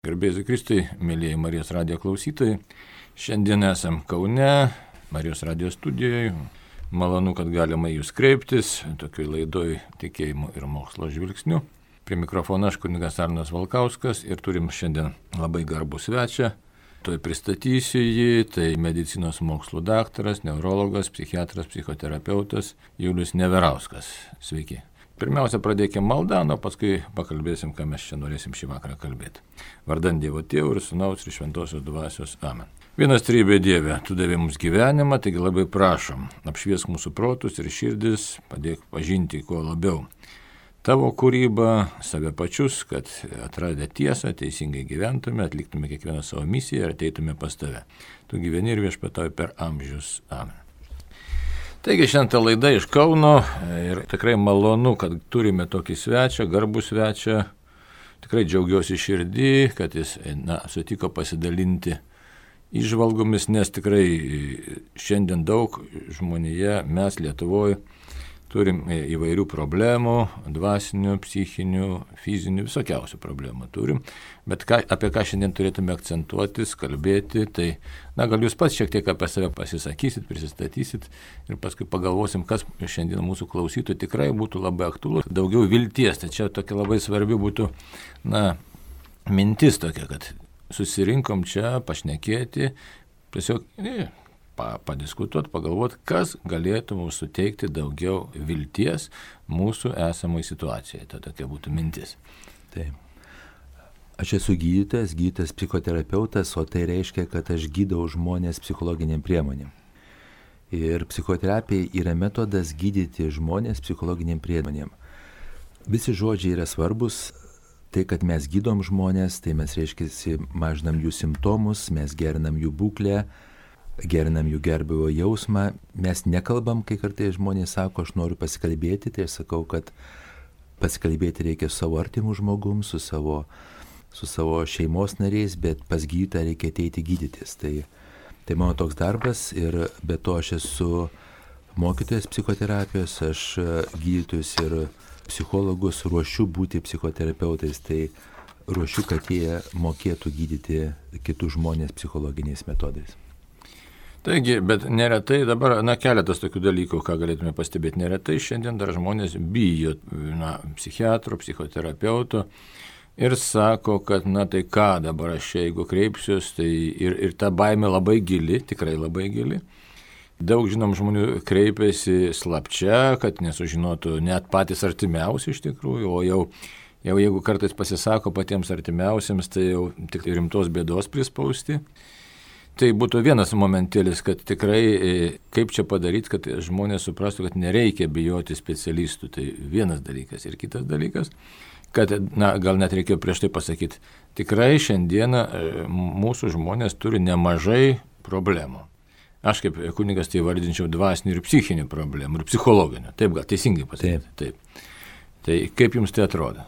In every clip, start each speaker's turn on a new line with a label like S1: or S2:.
S1: Garbėsiu Kristui, mėlyjei Marijos radijo klausytojai. Šiandien esam Kaune, Marijos radijo studijoje. Malonu, kad galima jūs kreiptis, tokioj laidoj tikėjimo ir mokslo žvilgsniu. Prie mikrofono aš kunigas Arnas Valkauskas ir turim šiandien labai garbų svečią. Tuoj pristatysiu jį, tai medicinos mokslų daktaras, neurologas, psichiatras, psichoterapeutas Julius Neverauskas. Sveiki. Pirmiausia, pradėkime maldą, o paskui pakalbėsim, ką mes čia norėsim šį vakarą kalbėti. Vardan Dievo Tėvo ir Sūnaus ir Šventosios Dvasios. Amen. Vienas trybė Dieve, tu davei mums gyvenimą, taigi labai prašom, apšviesk mūsų protus ir širdis, padėk pažinti kuo labiau tavo kūrybą, save pačius, kad atradę tiesą, teisingai gyventume, atliktume kiekvieną savo misiją ir ateitume pas tave. Tu gyveni ir viešpatauji per amžius. Amen. Taigi šiandien ta laida iš Kauno ir tikrai malonu, kad turime tokį svečią, garbų svečią. Tikrai džiaugiuosi širdį, kad jis sutiko pasidalinti įžvalgomis, nes tikrai šiandien daug žmonėje, mes Lietuvoje, turim įvairių problemų, dvasinių, psichinių, fizinių, visokiausių problemų turim. Bet apie ką šiandien turėtume akcentuotis, kalbėti, tai gal jūs pats šiek tiek apie save pasisakysit, prisistatysit ir paskui pagalvosim, kas šiandien mūsų klausytų tikrai būtų labai aktualu. Daugiau vilties, tai čia tokia labai svarbi būtų, mintis tokia, kad susirinkom čia pašnekėti, tiesiog padiskutuoti, pagalvoti, kas galėtų mums suteikti daugiau vilties mūsų esamai situacijai. Tai tokia būtų mintis.
S2: Taip. Aš esu gydytojas psichoterapeutas, o tai reiškia, kad aš gydau žmonės psichologiniam priemonėm. Ir psichoterapija yra metodas gydyti žmonės psichologiniam priemonėm. Visi žodžiai yra svarbus. Tai, kad mes gydom žmonės, tai mes reiškia, mažinam jų simptomus, mes gerinam jų būklę, gerinam jų gerbūvio jausmą. Mes nekalbam, kai kartais žmonės sako, aš noriu pasikalbėti, tai aš sakau, kad pasikalbėti reikia su savo artimu žmogum, su savo šeimos nariais, bet pas gydytoją reikia ateiti gydytis. Tai mano toks darbas ir be to aš esu mokytojas psichoterapijos, aš gydytojus ir psichologus ruošiu būti psichoterapeutais, tai ruošiu, kad jie mokėtų gydyti kitus žmonės psichologiniais metodais.
S1: Taigi, bet neretai dabar, keletas tokių dalykų, ką galėtume pastebėti, neretai šiandien dar žmonės bijo psichiatro, psichoterapeuto ir sako, kad tai ką dabar aš jeigu kreipsiuos, tai ir ta baimė labai gili, tikrai labai gili. Daug žinom žmonių kreipiasi slapčia, kad nesužinotų net patys artimiausi iš tikrųjų, o jau jeigu kartais pasisako patiems artimiausiams, tai jau tik rimtos bėdos prispausti. Tai būtų vienas momentėlis, kad tikrai kaip čia padaryti, kad žmonės suprastų, kad nereikia bijoti specialistų. Tai vienas dalykas. Ir kitas dalykas, kad, gal net reikėjo prieš tai pasakyti, tikrai šiandieną mūsų žmonės turi nemažai problemų. Aš kaip kunigas tai vardinčiau dvasinių ir psichinių problemų, ir psichologinių. Taip, gal teisingai pasakyti. Taip. Tai kaip jums tai atrodo?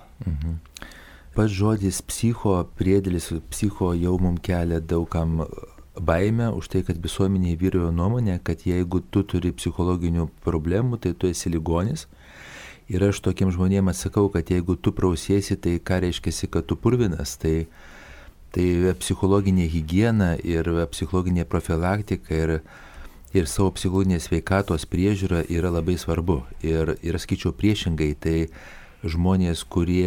S2: Pats žodis priedėlis psicho jau mums kelia daugam baimę už tai, kad visuomenėje vyrauja nuomonė, kad jeigu tu turi psichologinių problemų, tai tu esi ligonis. Ir aš tokiem žmonėms atsakau, kad jeigu tu prausiesi, tai ką reiškia, kad tu purvinas. Tai psichologinė higiena ir psichologinė profilaktika ir savo psichologinės sveikatos priežiūra yra labai svarbu. Ir skaičiau priešingai, tai žmonės,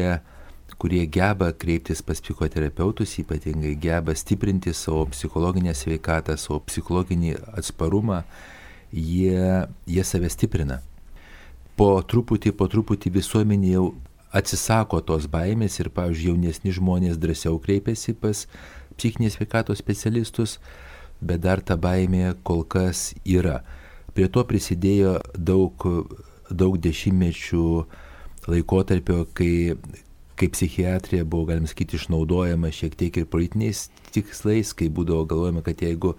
S2: kurie geba kreiptis pas psichoterapeutus, ypatingai geba stiprinti savo psichologinę sveikatą, savo psichologinį atsparumą, jie save stiprina. Po truputį visuomenė jau atsisako tos baimės ir, pavyzdžiui, jaunesni žmonės drąsiau kreipiasi pas psichinės sveikatos specialistus, bet dar ta baimė kol kas yra. Prie to prisidėjo daug dešimtmečių laikotarpio, kai psichiatrija buvo, galim sakyti, išnaudojama šiek tiek ir politiniais tikslais, kai būdavo galvojama, kad jeigu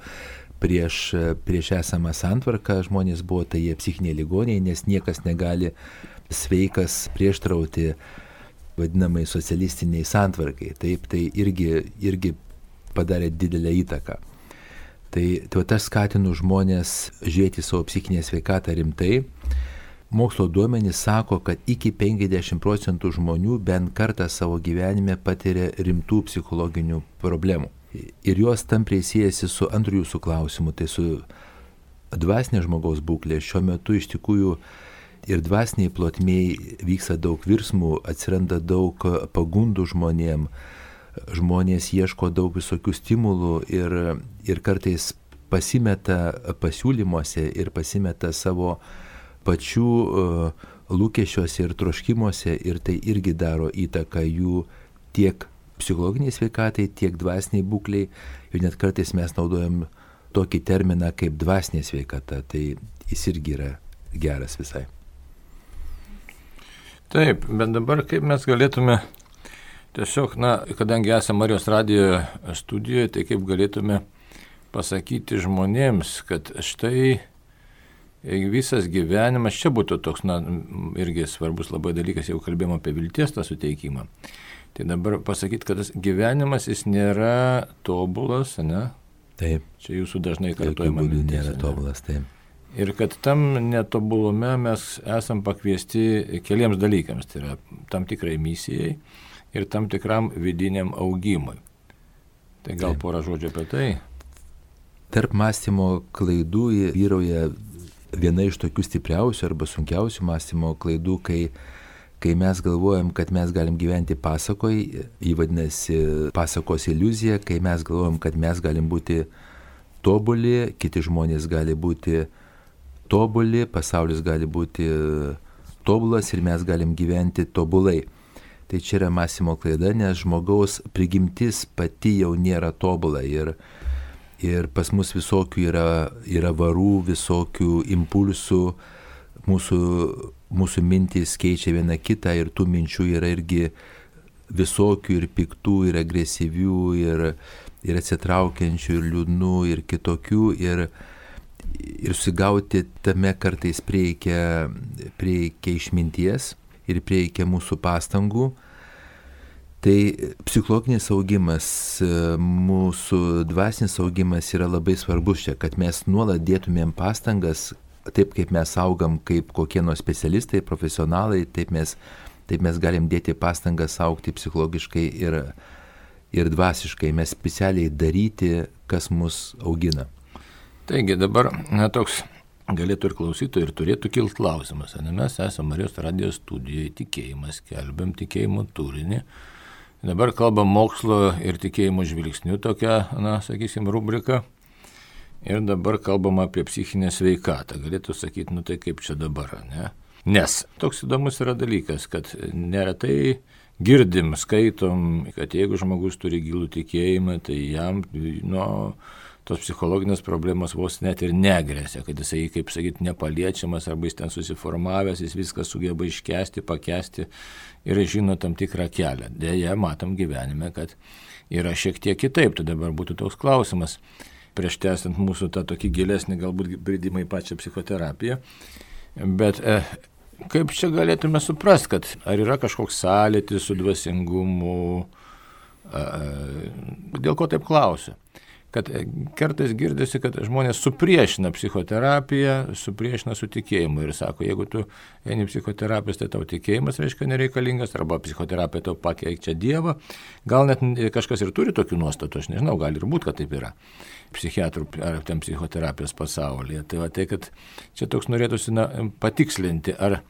S2: prieš esamą santvarką žmonės buvo, tai jie psichiniai ligoniai, nes niekas negali sveikas prieštrauti vadinamai socialistiniai santvarkai. Taip, tai irgi padarė didelę įtaką. Tai aš skatinu žmonės žiūrėti savo psichinę sveikatą rimtai, mokslo duomenys sako, kad iki 50% žmonių bent kartą savo gyvenime patiria rimtų psichologinių problemų. Ir jos tampriai siejasi su antru jūsų klausimu, tai su dvasinė žmogaus būklė. Šiuo metu iš tikrųjų ir dvasiniai plotmėj vyksta daug virsmų, atsiranda daug pagundų žmonėm, žmonės ieško daug visokių stimulų ir kartais pasimeta pasiūlymuose ir pasimeta savo pačių lūkesčiuose ir troškimuose, ir tai irgi daro įtaką jų tiek psichologiniai sveikatai, tiek dvasiniai būkliai. Ir net kartais mes naudojam tokį terminą kaip dvasinė sveikata, tai jis irgi yra geras visai.
S1: Taip, bet dabar kaip mes galėtume tiesiog, kadangi esame Marijos radijo studijoje, tai kaip galėtume pasakyti žmonėms, kad štai visas gyvenimas, čia būtų toks, irgi svarbus labai dalykas, jau kalbėjome apie vilties tą suteikimą. Tai dabar pasakyti, kad tas gyvenimas jis nėra tobulas, ne?
S2: Taip.
S1: Čia jūsų dažnai kartojama mintis.
S2: Nėra tobulas, taip.
S1: Ir kad tam netobulume mes esam pakviesti keliems dalykams, tai yra tam tikrai misijai ir tam tikram vidiniam augimui. Tai gal porą žodžių apie tai?
S2: Tarp mąstymo klaidų vyrauja viena iš tokių stipriausių arba sunkiausių mąstymo klaidų, kai mes galvojam, kad mes galim gyventi pasakoje, jį vadinasi pasakos iliuzija, kai mes galvojam, kad mes galim būti tobuli, kiti žmonės gali būti tobuli, pasaulis gali būti tobulas ir mes galim gyventi tobulai. Tai čia yra mąstymo klaida, nes žmogaus prigimtis pati jau nėra tobula ir pas mus visokių yra varų, visokių impulsų, mūsų mintys keičia vieną kitą ir tų minčių yra irgi visokių ir piktų, ir agresyvių, ir atsitraukiančių, ir liūdnų, ir kitokių, ir susigauti tame kartais reikia išminties ir reikia mūsų pastangų. Tai psichologinis augimas, mūsų dvasinis augimas yra labai svarbus čia, kad mes nuolat dėtumėm pastangas, taip kaip mes augam kaip kokie nors specialistai, profesionalai, taip mes galim dėti pastangas augti psichologiškai ir dvasiškai, mes specialiai daryti, kas mus augina.
S1: Taigi dabar toks galėtų ir klausytojai ir turėtų kilti klausimas. Mes esame Marijos radijo studijoje, tikėjimas, skelbiam tikėjimo turinį. Dabar kalbam mokslo ir tikėjimo žvilgsnių tokia, sakysim, rubrika. Ir dabar kalbam apie psichinę sveikatą. Galėtų sakyti, tai kaip čia dabar, ne? Nes toks įdomus yra dalykas, kad neretai girdim, skaitom, kad jeigu žmogus turi gilų tikėjimą, tai jam, tos psichologinės problemos vos net ir negresia, kad jisai, kaip sakyti, nepaliečiamas arba jis ten susiformavęs, jis viską sugeba iškęsti, pakęsti ir žino tam tikrą kelią. Deja, matom gyvenime, kad yra šiek tiek kitaip. Tai dabar būtų toks klausimas, prieš tęsiant mūsų tą tokį gilesnį galbūt bridimą į pačią psichoterapiją. Bet kaip čia galėtume suprasti, kad ar yra kažkoks sąlytis su dvasingumu, dėl ko taip klausiu? Kad kartais girdisi, kad žmonės supriešina psichoterapiją, supriešina su tikėjimu ir sako, jeigu tu eini psichoterapijos, tai tau tikėjimas reiškia nereikalingas, arba psichoterapija tau pakeičia Dievą. Gal net kažkas ir turi tokių nuostatų, aš nežinau, gali ir būti, kad taip yra psichiatrų ar ten psichoterapijos pasaulyje. Tai kad čia toks norėtųsi patikslinti, ar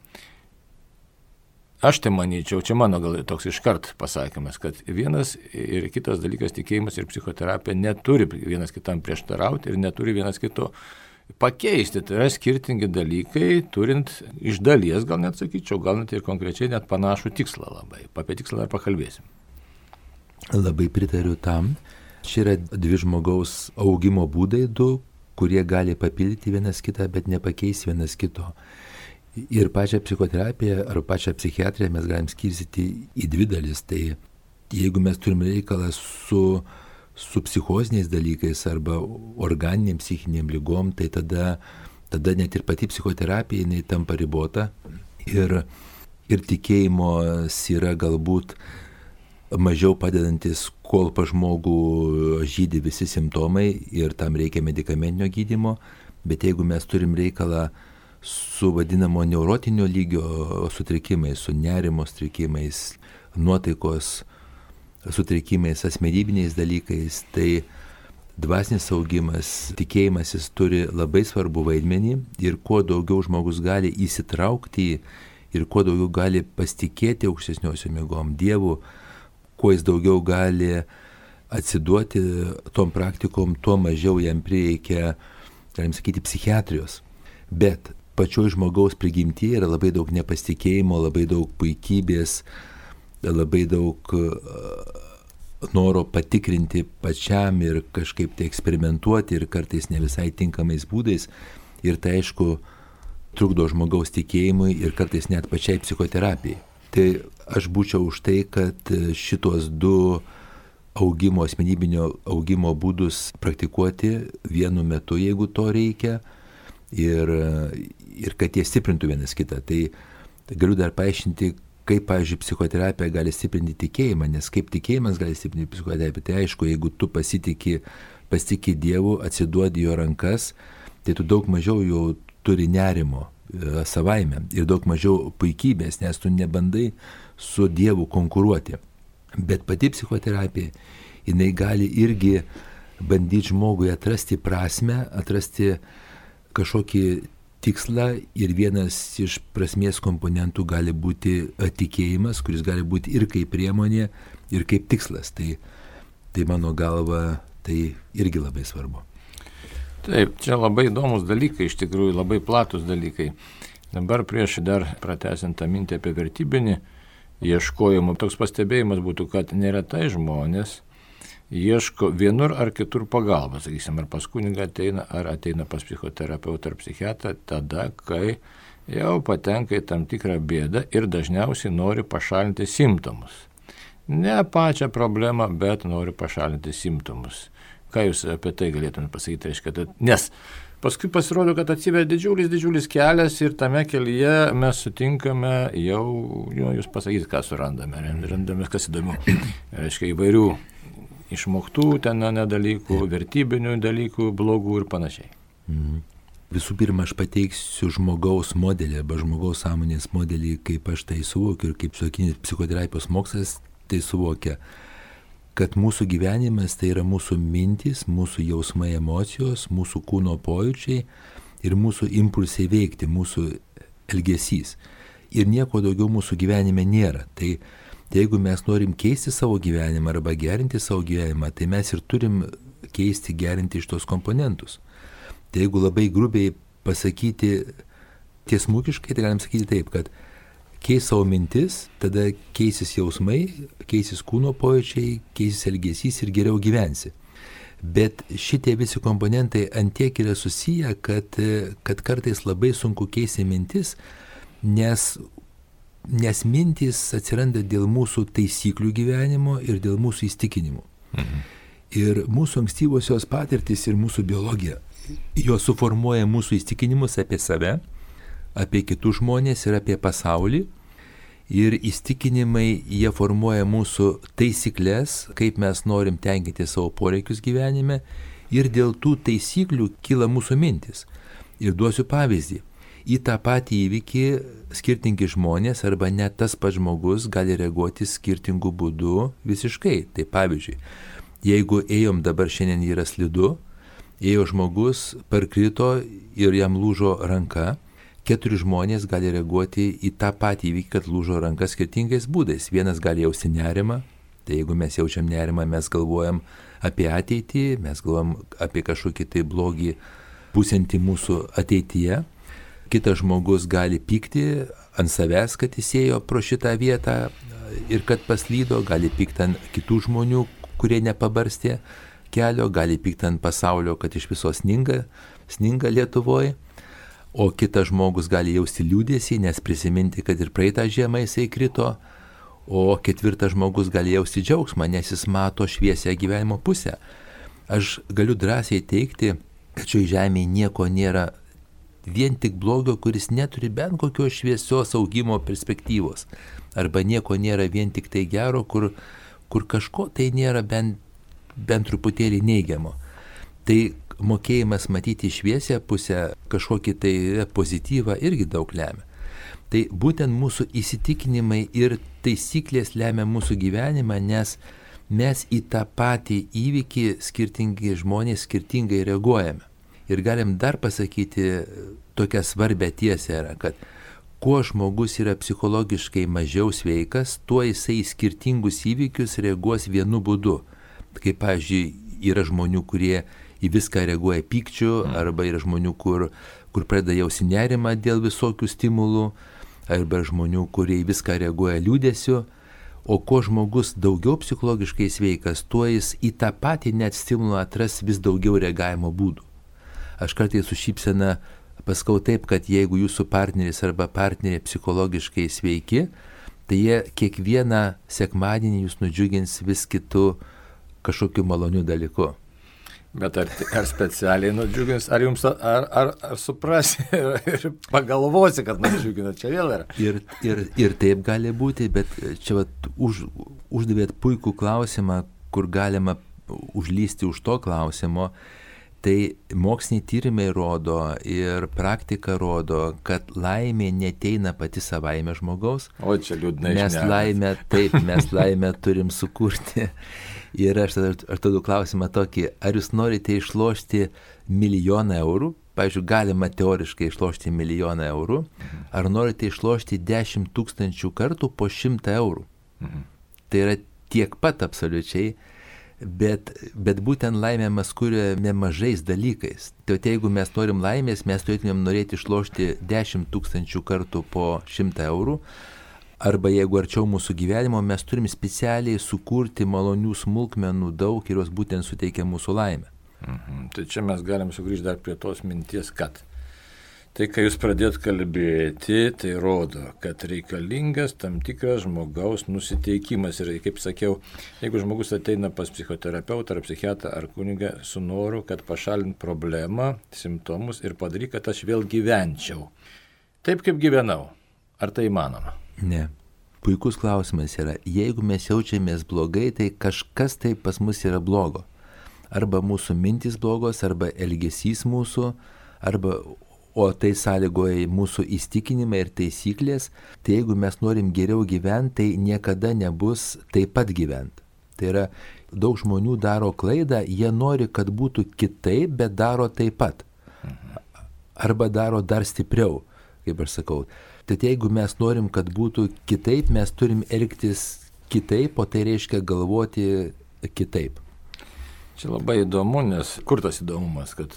S1: aš tai manyčiau, čia mano gal toks iškart pasakymas, kad vienas ir kitas dalykas, tikėjimas ir psichoterapija neturi vienas kitam prieštarauti ir neturi vienas kito pakeisti. Tai yra skirtingi dalykai, turint iš dalies, gal net sakyčiau, gal net ir konkrečiai net panašų tikslą labai. Apie tikslą dar pakalbėsim.
S2: Labai pritariu tam. Čia yra dvi žmogaus augimo būdai, du, kurie gali papildyti vienas kitą, bet nepakeis vienas kito. Ir pačią psichoterapiją ar pačią psichiatriją mes galim skirstyti į dvi dalis. Tai jeigu mes turim reikalą su psichoziniais dalykais arba organiniam psichiniam lygom, tai tada net ir pati psichoterapija jinai tampa ribota. Ir tikėjimas yra galbūt mažiau padedantis, kol pa žmogų žydi visi simptomai ir tam reikia medikamentinio gydymo. Bet jeigu mes turim reikalą su vadinamo neurotinio lygio sutrikimais, su nerimo sutrikimais, nuotaikos sutrikimais, asmenybiniais dalykais. Tai dvasinis augimas, tikėjimasis turi labai svarbu vaidmenį ir kuo daugiau žmogus gali įsitraukti ir kuo daugiau gali pasitikėti aukštesniosiom jėgom, Dievu, kuo jis daugiau gali atsiduoti tom praktikom, tuo mažiau jam prireikia, galim sakyti, psichiatrijos. Bet pačioj žmogaus prigimtyje yra labai daug nepasitikėjimo, labai daug puikybės, labai daug noro patikrinti pačiam ir kažkaip tai eksperimentuoti ir kartais ne visai tinkamais būdais. Ir tai aišku trukdo žmogaus tikėjimui ir kartais net pačiai psichoterapijai. Tai aš būčiau už tai, kad šitos du asmenybinio augimo būdus praktikuoti vienu metu, jeigu to reikia, ir kad jie stiprintų vienas kitą. Tai galiu dar paaiškinti, kaip, pavyzdžiui, psichoterapija gali stiprinti tikėjimą, nes kaip tikėjimas gali stiprinti psichoterapiją. Tai aišku, jeigu tu pasitikė Dievu, atsiduodi jo rankas, tai tu daug mažiau jau turi nerimo savaime ir daug mažiau puikybės, nes tu nebandai su Dievu konkuruoti. Bet pati psichoterapija, jinai gali irgi bandyti žmogui atrasti prasmę, atrasti kažkokį tikslą ir vienas iš prasmės komponentų gali būti tikėjimas, kuris gali būti ir kaip priemonė, ir kaip tikslas. Tai mano galva, tai irgi labai svarbu.
S1: Taip, čia labai įdomus dalykai, iš tikrųjų labai platus dalykai. Dabar prieš dar pratęsiant tą mintį apie vertybinį ieškojimą, toks pastebėjimas būtų, kad neretai žmonės ieško vienur ar kitur pagalbą, sakysim, ar pas kunigą ateina, ar ateina pas psichoterapeutą ar psichiatrą, tada, kai jau patenka į tam tikrą bėdą ir dažniausiai nori pašalinti simptomus. Ne pačią problemą, bet nori pašalinti simptomus. Ką jūs apie tai galėtumėte pasakyti, reiškia, nes paskui pasirodo, kad atsiveria didžiulis kelias ir tame kelyje mes sutinkame jau jūs pasakyti, ką surandame, randame, kas įdomu, reiškia, įvairių išmoktų ten dalykų, vertybinių dalykų, blogų ir panašiai.
S2: Visų pirma, aš pateiksiu žmogaus modelį arba žmogaus sąmonės modelį, kaip aš tai suvokiu ir kaip psichoterapijos mokslas tai suvokia, kad mūsų gyvenimas tai yra mūsų mintys, mūsų jausmai, emocijos, mūsų kūno pojūčiai ir mūsų impulsai veikti, mūsų elgesys. Ir nieko daugiau mūsų gyvenime nėra. Tai jeigu mes norim keisti savo gyvenimą arba gerinti savo gyvenimą, tai mes ir turim keisti, gerinti iš tos komponentus. Tai jeigu labai grubiai pasakyti tiesmukiškai, tai galim sakyti taip, kad keis savo mintis, tada keisis jausmai, keisis kūno pojūčiai, keisis elgesys ir geriau gyvensi. Bet šitie visi komponentai antiek yra susiję, kad kartais labai sunku keisti mintis, nes mintys atsiranda dėl mūsų taisyklių gyvenimo ir dėl mūsų įsitikinimų. Ir mūsų ankstyvosios patirtys ir mūsų biologija, jos suformuoja mūsų įsitikinimus apie save, apie kitus žmonės ir apie pasaulį. Ir įsitikinimai, jie formuoja mūsų taisyklės, kaip mes norim tenkinti savo poreikius gyvenime. Ir dėl tų taisyklių kyla mūsų mintis. Ir duosiu pavyzdį. Į tą patį įvykį skirtingi žmonės arba net tas pats žmogus gali reaguoti skirtingų būdų visiškai. Tai pavyzdžiui, jeigu ėjom dabar šiandien yra slidu, ėjo žmogus, parkrito ir jam lūžo ranka, 4 žmonės gali reaguoti į tą patį įvykį, kad lūžo ranka skirtingais būdais. Vienas gali jausti nerimą, tai jeigu mes jaučiam nerimą, mes galvojam apie ateitį, mes galvojam apie kažkokį tai blogį būsiantį mūsų ateityje. Kitas žmogus gali pykti ant savęs, kad jis ėjo pro šitą vietą ir kad paslydo, gali pykti ant kitų žmonių, kurie nepabarstė kelio, gali pykti ant pasaulio, kad iš viso sninga Lietuvoje. O kitas žmogus gali jausti liūdėsį, nes prisiminti, kad ir praeitą žiemą jisai krito, o 4 žmogus gali jausti džiaugsmą, nes jis mato šviesią gyvenimo pusę. Aš galiu drąsiai teikti, kad šioje žemėje nieko nėra vien tik blogio, kuris neturi bent kokios šviesios augimo perspektyvos. Arba nieko nėra vien tik tai gero, kur kažko tai nėra bent truputėlį neigiamo. Tai mokėjimas matyti šviesią pusę, kažkokį tai pozityvą irgi daug lemia. Tai būtent mūsų įsitikinimai ir taisyklės lemia mūsų gyvenimą, nes mes į tą patį įvykį skirtingi žmonės skirtingai reaguojame. Ir galim dar pasakyti tokią svarbę tiesę, kad kuo žmogus yra psichologiškai mažiau sveikas, tuo jisai į skirtingus įvykius reaguos vienu būdu. Kaip, pavyzdžiui, yra žmonių, kurie į viską reaguoja pykčiu, arba yra žmonių, kur pradeda jausti nerimą dėl visokių stimulų, arba žmonių, kurie į viską reaguoja liūdesiu. O kuo žmogus daugiau psichologiškai sveikas, tuo jis į tą patį net stimulą atras vis daugiau reagavimo būdų. Aš kartais su šypsena pasakau taip, kad jeigu jūsų partneris arba partnerė psichologiškai sveiki, tai jie kiekvieną sekmadienį jūs nudžiugins vis kitų kažkokiu maloniu dalyku.
S1: Bet ar specialiai nudžiugins, ar jums ar suprasi ir pagalvosi, kad nudžiugina, čia vėl yra.
S2: Ir taip gali būti, bet čia uždavėt puikų klausimą, kur galima užlysti už to klausimo. Tai moksliniai tyrimai rodo ir praktika rodo, kad laimė neteina pati savaime žmogaus.
S1: O čia liūdnai.
S2: Mes laimę turim sukurti. Ir aš tada klausimą tokį, ar jūs norite išlošti 1 milijoną eurų, pavyzdžiui, galima teoriškai išlošti 1 milijoną eurų, ar norite išlošti 10 000 kartų po 100 eurų. Tai yra tiek pat absoliučiai, bet būtent laimę mes kuriame mažais dalykais. Tai jeigu mes norim laimės, mes turėtumėm norėti išlošti 10 000 kartų po 100 eurų, arba jeigu arčiau mūsų gyvenimo, mes turim specialiai sukurti malonių smulkmenų daug ir jos būtent suteikia mūsų laimę.
S1: Tai čia mes galim sugrįžti dar prie tos minties, kad tai, kai jūs pradėt kalbėti, tai rodo, kad reikalingas tam tikras žmogaus nusiteikimas. Ir kaip sakiau, jeigu žmogus ateina pas psichoterapeutą ar psichiatrą ar kunigą su noru, kad pašalint problemą, simptomus ir padaryk, kad aš vėl gyvenčiau. Taip kaip gyvenau. Ar tai įmanoma?
S2: Ne. Puikus klausimas yra, jeigu mes jaučiamės blogai, tai kažkas tai pas mus yra blogo. Arba mūsų mintys blogos, arba elgesys mūsų, o tai sąlygoja mūsų įsitikinimai ir taisyklės. Tai jeigu mes norim geriau gyventi, tai niekada nebus taip pat gyventi. Tai yra, daug žmonių daro klaidą, jie nori, kad būtų kitaip, bet daro taip pat. Arba daro dar stipriau, kaip aš sakau. Tad jeigu mes norim, kad būtų kitaip, mes turim elgtis kitaip, o tai reiškia galvoti kitaip.
S1: Čia labai įdomu, nes kur tas įdomumas, kad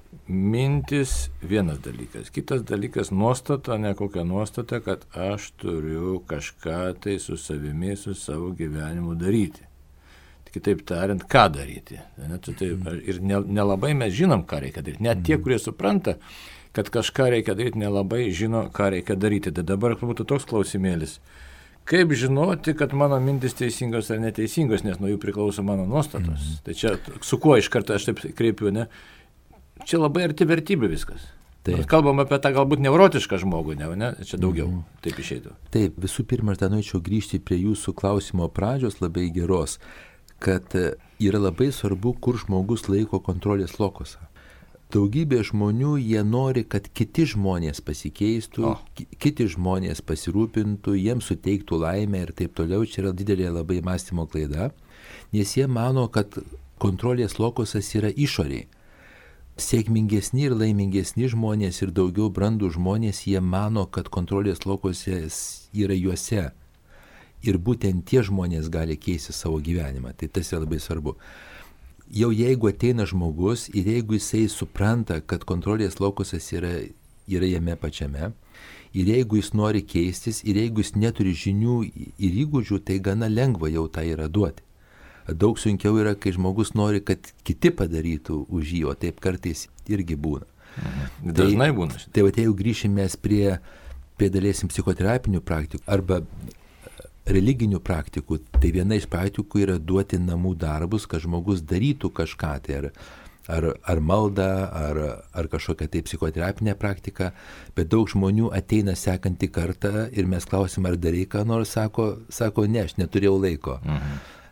S1: mintis vienas dalykas, kitas dalykas nuostata, ne kokia nuostata, kad aš turiu kažką tai su savimi, su savo gyvenimu daryti. Kitaip tariant, ką daryti. Ir nelabai mes žinom, ką reikia daryti. Net tie, kurie supranta, kad kažką reikia daryti, nelabai žino, ką reikia daryti. Tai dabar būtų toks klausimėlis. Kaip žinoti, kad mano mintis teisingos ar neteisingos, nes nuo jų priklauso mano nuostatos. Tai čia su kuo iš karto aš taip kreipiu, ne? Čia labai arti vertybė viskas. Kalbam apie tą galbūt neurotišką žmogų, ne? Čia daugiau taip išeitų.
S2: Taip, visų pirma, aš norėčiau grįžti prie jūsų klausimo pradžios labai geros, kad yra labai svarbu, kur žmogus laiko kontrolės lokusą. Daugybė žmonių, jie nori, kad kiti žmonės pasikeistų, kiti žmonės pasirūpintų, jiems suteiktų laimę ir taip toliau. Čia yra didelė labai mąstymo klaida, nes jie mano, kad kontrolės lokusas yra išoriai. Sėkmingesni ir laimingesni žmonės ir daugiau brandų žmonės, jie mano, kad kontrolės lokusas yra juose. Ir būtent tie žmonės gali keisti savo gyvenimą. Tai tas yra labai svarbu. Jau jeigu ateina žmogus ir jeigu jisai supranta, kad kontrolės lokusas yra jame pačiame, ir jeigu jis nori keistis, ir jeigu jis neturi žinių ir įgūdžių, tai gana lengva jau tą yra duoti. Daug sunkiau yra, kai žmogus nori, kad kiti padarytų už jį, o taip kartais irgi būna.
S1: Dažnai būna.
S2: Tai jeigu grįšime prie dalies psichoterapinių praktikų arba religinių praktikų, tai viena iš praktikų yra duoti namų darbus, kad žmogus darytų kažką, tai ar maldą, ar kažkokią tai psichoterapinę praktiką, bet daug žmonių ateina sekantį kartą ir mes klausim, ar darai ką nors, sako, ne, aš neturėjau laiko.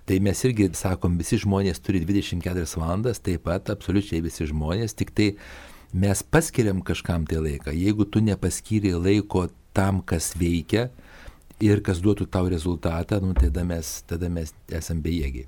S2: Tai mes irgi sakom, visi žmonės turi 24 valandas, taip pat absoliučiai visi žmonės, tik tai mes paskiriam kažkam tai laiką. Jeigu tu nepaskyri laiko tam, kas veikia ir kas duotų tau rezultatą, tada mes esam bejėgiai.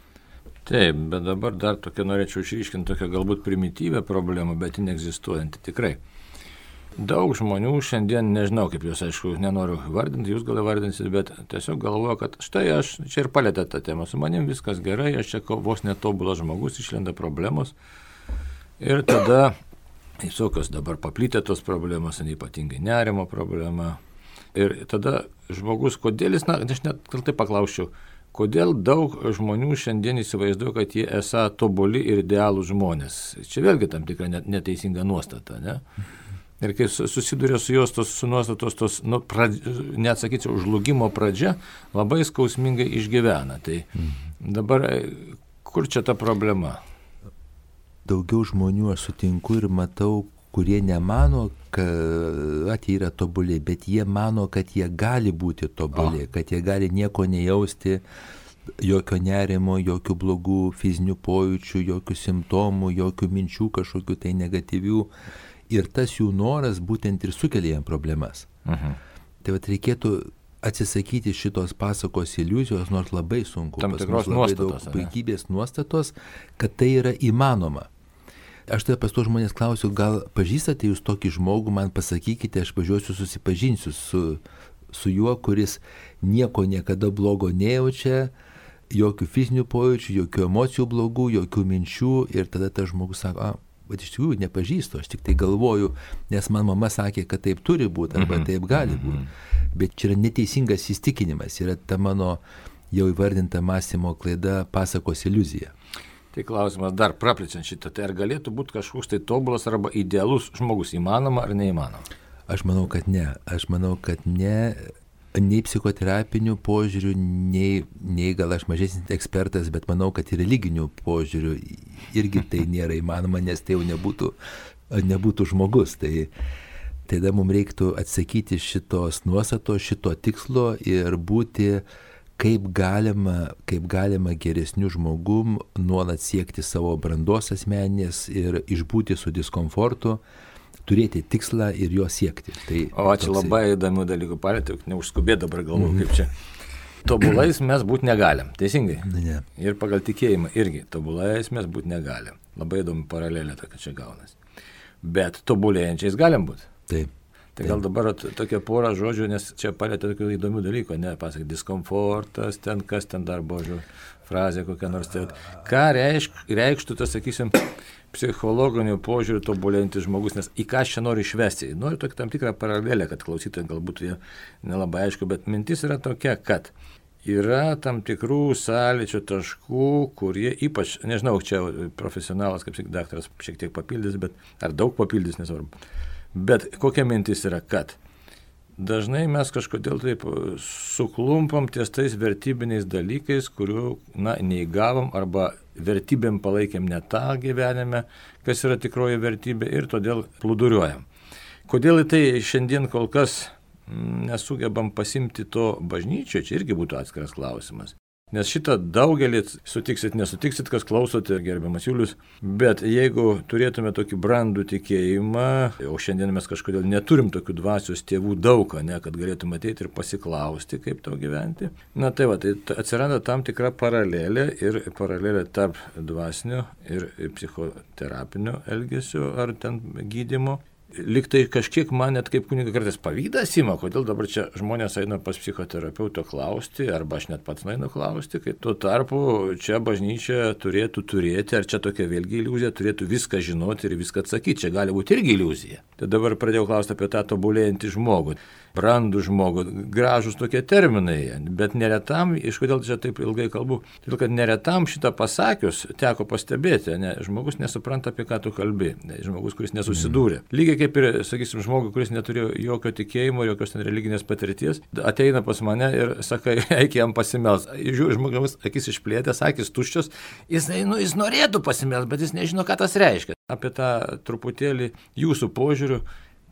S1: Taip, bet dabar dar tokia norėčiau išryškinti tokią galbūt primityvę problemą, bet ji neegzistuojanti tikrai. Daug žmonių šiandien, nežinau kaip jūs, aišku, nenoriu vardinti, jūs gal vardinsit, bet tiesiog galvoju, kad štai aš čia ir palėtė tą temą, su manim viskas gerai, aš čia vos netobulas žmogus, išlenda problemos ir tada visokios dabar paplytė tos problemos, ypatingai nerimo problema ir tada žmogus, kodėl jis, aš net kaltai paklausčiau, kodėl daug žmonių šiandien įsivaizduoja, kad jie esą tobuli ir idealūs žmonės. Čia vėlgi tam tikra neteisinga nuostata, ne? Ir kai susiduria su jos su nuostatos, net sakyčiau, žlugimo pradžia, labai skausmingai išgyvena. Tai dabar kur čia ta problema?
S2: Daugiau žmonių aš sutinku ir matau, kurie nemano, kad jie yra tobuli, bet jie mano, kad jie gali būti tobuli, kad jie gali nieko nejausti, jokio nerimo, jokių blogų fizinių pojūčių, jokių simptomų, jokių minčių kažkokių tai negatyvių. Ir tas jų noras būtent ir sukelia jam problemas. Tai reikėtų atsisakyti šitos pasakos iliuzijos, nors labai sunku.
S1: Tam tikros nuostatos.
S2: Puikybės nuostatos, kad tai yra įmanoma. Aš tada pas tuos žmonės klausiu, gal pažįstate jūs tokį žmogų, man pasakykite, aš važiuosiu susipažinsiu su juo, kuris nieko niekada blogo nejaučia, jokių fizinių pojūčių, jokių emocijų blogų, jokių minčių. Ir tada tas žmogus sako, bet iš tikrųjų nepažįstu, aš tik tai galvoju, nes man mama sakė, kad taip turi būti arba taip gali būti. Bet čia yra neteisingas įstikinimas, yra ta mano jau įvardinta mąstymo klaida, pasakos iliuzija.
S1: Tai klausimas dar praplečiant šitą, tai ar galėtų būti kažkoks tai tobulas arba idealus žmogus, įmanoma ar neįmanoma?
S2: Aš manau, kad ne. Nei psichoterapinių požiūrių, nei gal aš mažesnis ekspertas, bet manau, kad ir religinių požiūrių irgi tai nėra įmanoma, nes tai jau nebūtų žmogus. Tai tada mums reiktų atsakyti šitos nuostatos, šito tikslo ir būti kaip galima geresnių žmogum, nuolat siekti savo brandos asmeninės ir išbūti su diskomfortu, turėti tikslą ir jo siekti. Tai
S1: čia labai įdomių dalykų palėtė, neužskubėt dabar galvoju, kaip čia. Tobulais mes būti negalim, teisingai?
S2: Ne.
S1: Ir pagal tikėjimą irgi, tobulais mes būti negalim. Labai įdomi paralelė tokia čia gaunasi. Bet tobulėjančiais galim būti.
S2: Taip.
S1: Tai gal dabar tokia pora žodžių, nes čia palėtė tokių įdomių dalykų, pasakė, diskomfortas, kas ten dar buvo frazė kokia nors. Tai, ką reikštų tas, sakysim, psichologinių požiūrių tobulėjantis žmogus, nes į ką aš čia noriu išvesti. Noriu tokį tam tikrą paralelę, kad klausytojai galbūt jie nelabai aišku, bet mintis yra tokia, kad yra tam tikrų sąlyčio taškų, kurie ypač, nežinau, čia profesionalas, kaip sakyt, daktaras šiek tiek papildys, bet ar daug papildys, nesvarbu. Bet kokia mintis yra, kad dažnai mes kažkodėl taip suklumpam ties tais vertybiniais dalykais, kurių, neįgavom arba vertybėm palaikėm ne tą gyvenime, kas yra tikroji vertybė ir todėl plūduriuojam. Kodėl į tai šiandien kol kas nesugebam pasimti to bažnyčioje, čia irgi būtų atskiras klausimas. Nes šitą daugelį sutiksit, nesutiksit, kas klausote, gerbiamas Julius, bet jeigu turėtume tokį brandų tikėjimą, o šiandien mes kažkodėl neturim tokių dvasios tėvų daug, kad galėtume ateiti ir pasiklausti, kaip tau gyventi. Tai atsiranda tam tikra paralelė ir paralelė tarp dvasinio ir psichoterapinio elgesio ar ten gydymo. Liktai kažkiek man net kaip kuniga kartais pavydas ima, kodėl dabar čia žmonės eina pas psichoterapeuto klausti, arba aš net pats einu klausti, kai tuo tarpu čia bažnyčia turėtų turėti, ar čia tokia vėlgi iliuzija, turėtų viską žinoti ir viską atsakyti, čia gali būti irgi iliuzija. Tai dabar pradėjau klausti apie tą tobulėjantį žmogų, brandų žmogų, gražus tokie terminai, bet neretam, iš kodėl čia taip ilgai kalbu, todėl kad neretam šitą pasakius teko pastebėti, žmogus nesupranta, apie ką tu kalbi, žmogus, kuris nesusidūrė. Lygiai kaip ir, sakysim, žmogus, kuris neturėjo jokio tikėjimo, jokios religinės patirties, ateina pas mane ir sakai, eik jam pasimels. Žmogus akis išplėtęs, akis tuščios, jis norėtų pasimels, bet jis nežino, ką tas reiškia. Apie tą truputėlį jūsų požiūrių,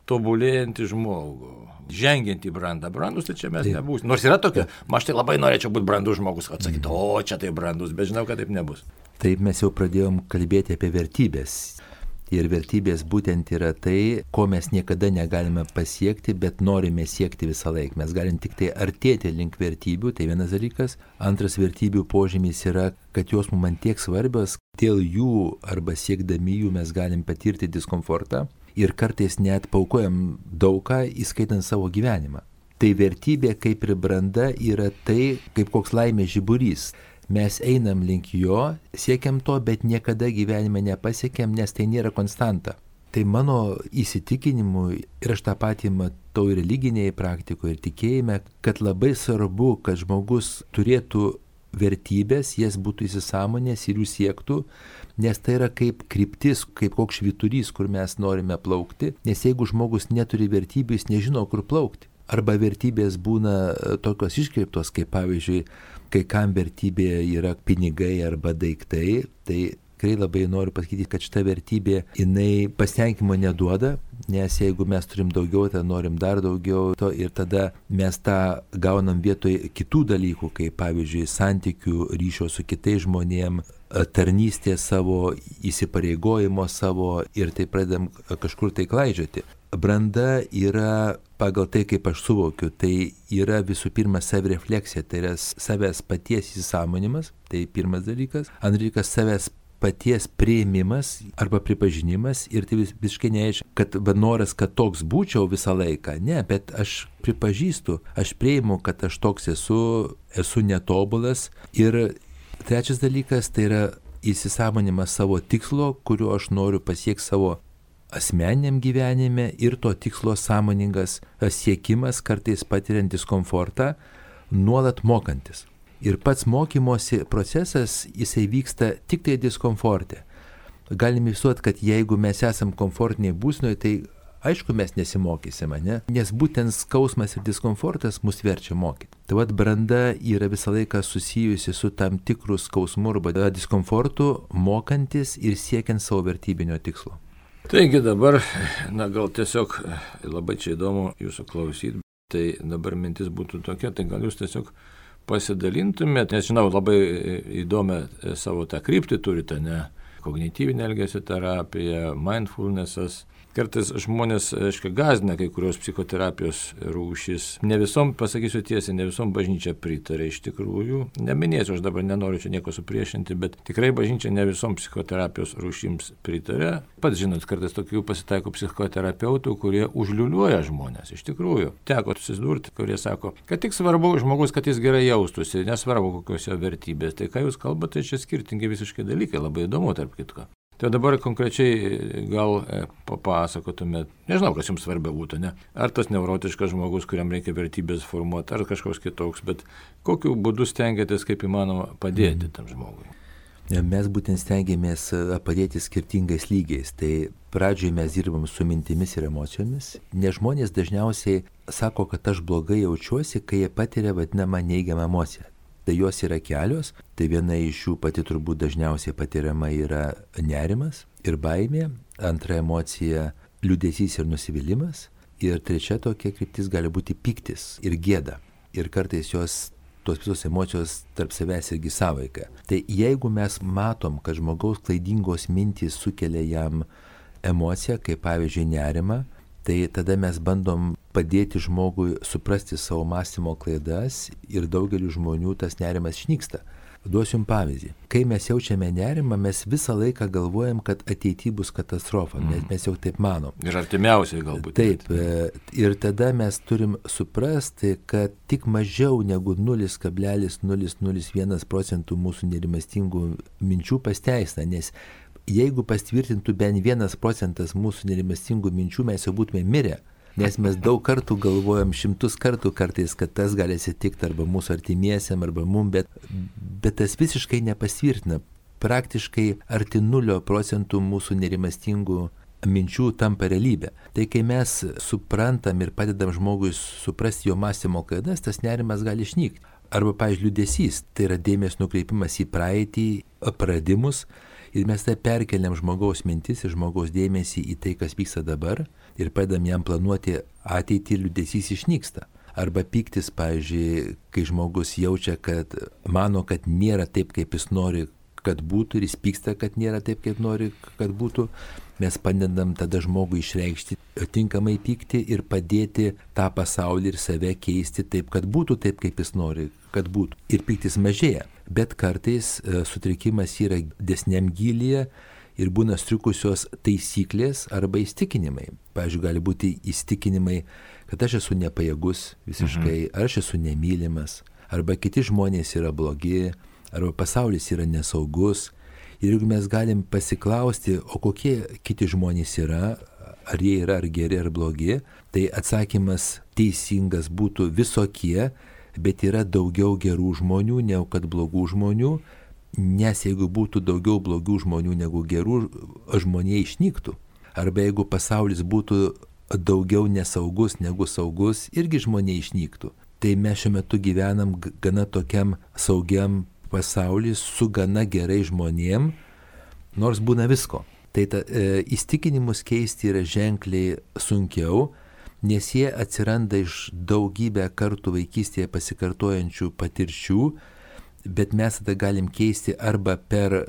S1: tobulėjantį žmogų, žengiantį brandą. Brandus tai čia mes nebūsime. Nors yra tokia, aš tai labai norėčiau būti brandus žmogus, atsakyti, o čia tai brandus, bet žinau, kad taip nebus.
S2: Taip mes jau pradėjom kalbėti apie vertybės. Ir vertybės būtent yra tai, ko mes niekada negalime pasiekti, bet norime siekti visą laiką. Mes galim tik tai artėti link vertybių, tai vienas dalykas. Antras vertybių požymis yra, kad jos mums man tiek svarbios, dėl jų arba siekdami jų mes galim patirti diskomfortą ir kartais net paukojam daugą, įskaitant savo gyvenimą. Tai vertybė kaip ir branda yra tai, kaip koks laimės žiburys. Mes einam link jo, siekiam to, bet niekada gyvenime nepasiekiam, nes tai nėra konstanta. Tai mano įsitikinimu, ir aš tą patį matau ir religinėje praktikoje, ir tikėjime, kad labai svarbu, kad žmogus turėtų vertybės, jas būtų įsisąmonęs ir jų siektų, nes tai yra kaip kryptis, kaip koks švyturys, kur mes norime plaukti, nes jeigu žmogus neturi vertybių, jis nežino, kur plaukti. Arba vertybės būna tokios iškreiptos, kaip pavyzdžiui, kai kam vertybė yra pinigai arba daiktai, tai tikrai labai noriu pasakyti, kad šita vertybė, jinai pasitenkinimo neduoda, nes jeigu mes turim daugiau, tai norim dar daugiau, ir tada mes tą gaunam vietoj kitų dalykų, kaip pavyzdžiui santykių, ryšio su kitais žmonėm, tarnystės savo, įsipareigojimo savo ir tai pradedam kažkur tai klaidžioti. Branda yra pagal tai, kaip aš suvokiu, tai yra visų pirma savirefleksija, tai yra savęs paties įsisąmonimas, tai pirmas dalykas. Antras dalykas savęs paties priėmimas arba pripažinimas ir tai visiškai nereiškia, kad noras, kad toks būčiau visą laiką. Ne, bet aš pripažįstu, aš priimu, kad aš toks esu netobulas. Ir trečias dalykas tai yra įsisąmonimas savo tikslo, kuriuo aš noriu pasiekti savo asmeniniam gyvenime ir to tikslo sąmoningas siekimas, kartais patiriant diskomfortą, nuolat mokantis. Ir pats mokymosi procesas, jisai vyksta tik tai diskomforte. Galim įsivaizduoti, kad jeigu mes esam komfortiniai būsenoje, tai aišku mes nesimokysime, ne? Nes būtent skausmas ir diskomfortas mus verčia mokyti. Tai vat branda yra visą laiką susijusi su tam tikrų skausmų arba diskomfortų, mokantis ir siekiant savo vertybinio tikslo.
S1: Taigi dabar, gal tiesiog labai čia įdomu jūsų klausyti, tai dabar mintis būtų tokia, tai gal jūs tiesiog pasidalintumėte, nes žinau, labai įdomią savo tą kryptį turite, ne? Kognityvinė elgesio terapija, mindfulnessas. Kartais žmonės, gąsdina kai kurios psichoterapijos rūšys. Ne visom, pasakysiu tiesiai, ne visom bažnyčia pritarė iš tikrųjų. Neminėsiu, aš dabar nenoriu čia nieko supriešinti, bet tikrai bažnyčia ne visom psichoterapijos rūšims pritarė. Pats žinot, kartais tokių pasitaiko psichoterapeutų, kurie užliuliuoja žmonės. Iš tikrųjų, teko susidurti, kurie sako, kad tik svarbu žmogus, kad jis gerai jaustųsi, nesvarbu kokios jo vertybės. Tai ką jūs kalbate, tai čia skirtingi visiškai dalykai, labai įdomu tarp kitko. Tai dabar konkrečiai gal papasakotumėt, nežinau, kas jums svarbia būtų, ne? Ar tas neurotiškas žmogus, kuriam reikia vertybės formuoti, ar kažkoks kitoks, bet kokiu būdu stengiatės kaip įmanoma padėti tam žmogui?
S2: Mes būtent stengiamės padėti skirtingais lygiais. Tai pradžioje mes dirbam su mintimis ir emocijomis, nes žmonės dažniausiai sako, kad aš blogai jaučiuosi, kai jie patiria vadinamą neigiamą emociją. Tai jos yra kelios, tai viena iš jų pati turbūt dažniausiai patiriama yra nerimas ir baimė, antra emocija liūdesys ir nusivylimas ir trečia tokia kryptis gali būti pyktis ir gėda. Ir kartais tos visos emocijos tarp savęs irgi sąveika. Tai jeigu mes matom, kad žmogaus klaidingos mintys sukelia jam emociją, kaip pavyzdžiui nerimą, tai tada mes bandom padėti žmogui suprasti savo mąstymo klaidas ir daugeliu žmonių tas nerimas išnyksta. Duosiu jums pavyzdį. Kai mes jaučiame nerimą, mes visą laiką galvojam, kad ateityje bus katastrofa, nes mes jau taip manom.
S1: Ir artimiausiai galbūt.
S2: Taip. Ir tada mes turim suprasti, kad tik mažiau negu 0,001% mūsų nerimastingų minčių pasteisina, nes jeigu pastvirtintų bent 1% mūsų nerimastingų minčių, mes jau būtume mirę. Nes mes daug kartų galvojam, 100 kartų kartais, kad tas gali atsitikti arba mūsų artimiesiam, arba mum, bet tas visiškai nepastvirtina. Praktiškai arti 0% mūsų nerimastingų minčių tampa realybė. Tai kai mes suprantam ir padedam žmogui suprasti jo mąstymo klaidas, tas nerimas gali išnykti. Arba, pavyzdžiui, liūdesys, tai yra dėmesio nukreipimas į praeitį, praradimus, ir mes tai perkeliam žmogaus mintis ir žmogaus dėmesį į tai, kas vyksta dabar, ir padam jam planuoti ateitį, ir liūdesys išnyksta. Arba pyktis, pavyzdžiui, kai žmogus jaučia, kad mano, kad nėra taip, kaip jis nori, kad būtų, ir jis pyksta, kad nėra taip, kaip nori, kad būtų, mes padedam tada žmogui išreikšti tinkamai pyktį ir padėti tą pasaulį ir save keisti taip, kad būtų taip, kaip jis nori, kad būtų. Ir pyktis mažėja. Bet kartais sutrikimas yra desniam gylyje ir būna striukusios taisyklės arba įstikinimai. Pavyzdžiui, gali būti įstikinimai, kad aš esu nepajėgus visiškai, ar aš esu nemylimas, arba kiti žmonės yra blogi, arba pasaulis yra nesaugus. Ir jeigu mes galim pasiklausti, o kokie kiti žmonės yra, ar jie yra ar geri, ar blogi, tai atsakymas teisingas būtų visokie, bet yra daugiau gerų žmonių negu kad blogų žmonių, nes jeigu būtų daugiau blogų žmonių negu gerų, žmonija išnyktų. Arba jeigu pasaulis būtų daugiau nesaugus negu saugus, irgi žmonija išnyktų. Tai mes šiuo metu gyvenam gana tokiam saugiam pasaulis su gana gerai žmonėm, nors būna visko. Tai įstikinimus keisti yra ženkliai sunkiau, nes jie atsiranda iš daugybę kartų vaikystėje pasikartojančių patirčių, bet mes tada galim keisti arba per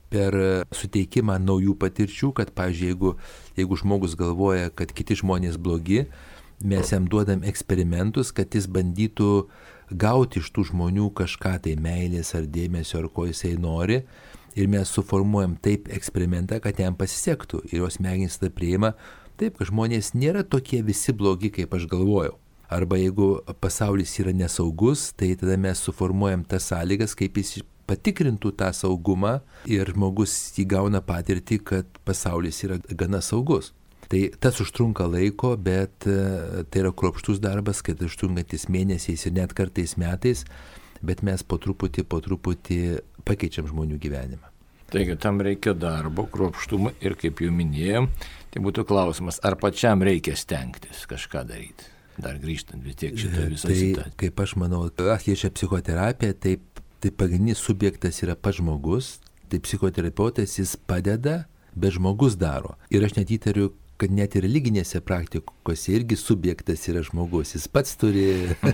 S2: suteikimą naujų patirčių, kad, pavyzdžiui, jeigu žmogus galvoja, kad kiti žmonės blogi, mes jam duodam eksperimentus, kad jis bandytų gauti iš tų žmonių kažką tai meilės ar dėmesio, ar ko jisai nori, ir mes suformuojam taip eksperimentą, kad jam pasisektų. Ir jos smegenys tada priima taip, kad žmonės nėra tokie visi blogi, kaip aš galvojau. Arba jeigu pasaulis yra nesaugus, tai tada mes suformuojam tas sąlygas, kaip jis patikrintų tą saugumą, ir žmogus įgauna patirtį, kad pasaulis yra gana saugus. Tai tas užtrunka laiko, bet tai yra kruopštus darbas, kad užtrunkantis mėnesiais ir net kartais metais, bet mes po truputį pakeičiam žmonių gyvenimą.
S1: Taigi tam reikia darbo, kruopštumo ir, kaip jau minėjom, tai būtų klausimas, ar pačiam reikia stengtis kažką daryti. Dar grįžtant vis tiek šitą visą situaciją.
S2: Kaip aš manau, liečia psichoterapiją, tai pagrindinis subjektas yra pats žmogus, tai psichoterapeutas jis padeda, bet žmogus daro. Ir aš net įtariu, kad net ir religinėse praktikose irgi subjektas yra žmogus. Jis pats turi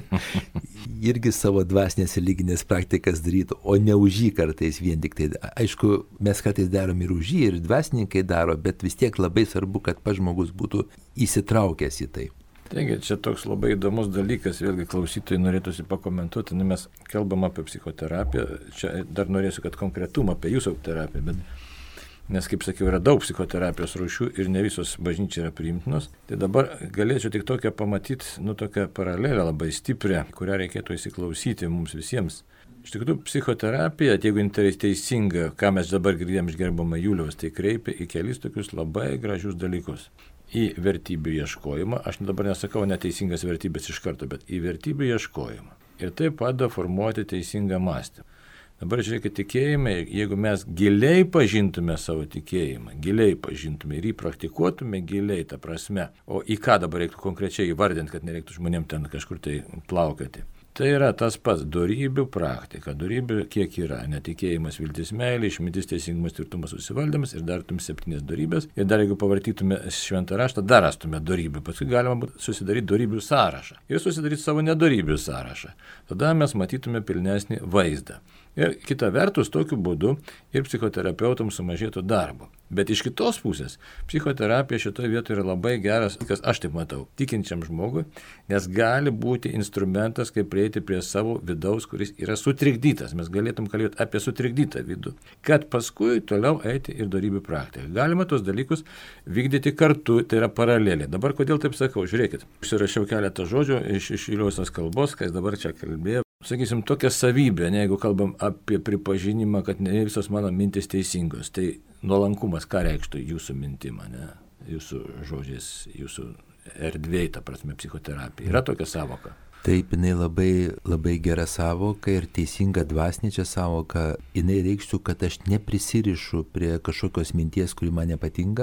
S2: irgi savo dvasinės religinės praktikas daryti, o ne už jį kartais vien tik tai. Aišku, mes kartais darom ir už jį, ir dvasininkai daro, bet vis tiek labai svarbu, kad pats žmogus būtų įsitraukęs į tai.
S1: Taigi, čia toks labai įdomus dalykas, vėlgi klausytojai norėtųsi pakomentuoti, mes kalbam apie psichoterapiją, čia dar norėsiu, kad konkretumą apie jūsų terapiją, nes, kaip sakiau, yra daug psichoterapijos rūšių ir ne visos bažnyčiai yra priimtinos. Tai dabar galėčiau tik tokią pamatyti, tokią paralelę labai stiprią, kurią reikėtų įsiklausyti mums visiems. Iš tikrųjų, psichoterapija, jeigu teisinga, ką mes dabar girdėjom iš gerbiamo Juliaus, tai kreipia į kelis tokius labai gražius dalykus. Į vertybių ieškojimą, aš dabar nesakau neteisingas vertybės iš karto, bet į vertybių ieškojimą. Ir tai padeda formuoti teisingą mąstymą. Dabar žiūrėkit, tikėjime, jeigu mes giliai pažintume savo tikėjimą, giliai pažintume ir jį praktikuotume giliai, ta prasme, o į ką dabar reiktų konkrečiai įvardinti, kad nereiktų žmonėm ten kažkur tai plaukioti. Tai yra tas pats dorybių praktika. Dorybių kiek yra? Netikėjimas, viltis, meilė, išmintis, teisingumas, tvirtumas, susivaldymas ir dar 7 dorybės. Ir dar jeigu pavartytume šventą raštą, dar rastume dorybių. Paskui galima susidaryti dorybių sąrašą ir susidaryti savo nedorybių sąrašą. Tada mes matytume pilnesnį vaizdą. Ir kita vertus, tokiu būdu ir psichoterapeutams sumažėtų darbo. Bet iš kitos pusės, psichoterapija šitoje vietoje yra labai geras, kas aš taip matau, tikinčiam žmogui, nes gali būti instrumentas, kaip prieiti prie savo vidaus, kuris yra sutrikdytas. Mes galėtum kalbėti apie sutrikdytą vidų, kad paskui toliau eiti ir dorybių praktiką. Galima tos dalykus vykdyti kartu, tai yra paraleliai. Dabar kodėl taip sakau, žiūrėkit, užsirašiau keletą žodžių iš Juliaus kalbos, kas dabar čia kalbėjo. Sakysim, tokia savybė, jeigu kalbam apie pripažinimą, kad ne visos mano mintis teisingos, tai nuolankumas, ką reikštų jūsų mintimą, ne? Jūsų žodžiais, jūsų erdvėj, ta prasme, psichoterapija. Yra tokia savoka?
S2: Taip, jinai labai, labai gera savoka ir teisinga dvasinė čia savoka. Jinai reikštų, kad aš neprisirišu prie kažkokios minties, kuri man nepatinka,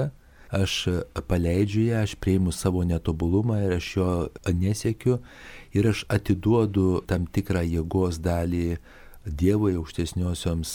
S2: aš paleidžiu ją, aš priimu savo netobulumą ir aš jo nesiekiu ir aš atiduodu tam tikrą jėgos dalį Dievui, aukštesniosioms